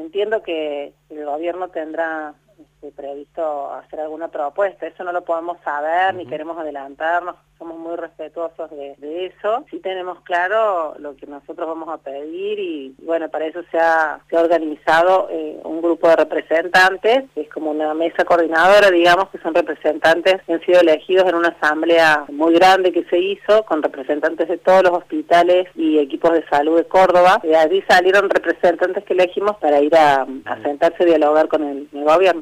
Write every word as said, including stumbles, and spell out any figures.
entiendo que el gobierno tendrá este, previsto hacer alguna propuesta, eso no lo podemos saber, uh-huh. ni queremos adelantarnos, somos muy respetuosos de, de eso. Sí tenemos claro lo que nosotros vamos a pedir y bueno, para eso se ha, se ha organizado eh, un grupo de representantes, que es como una mesa coordinadora, digamos, que son representantes que han sido elegidos en una asamblea muy grande que se hizo, con representantes de todos los hospitales y equipos de salud de Córdoba. De allí salieron representantes que elegimos para ir a, a sentarse y dialogar con el, el gobierno.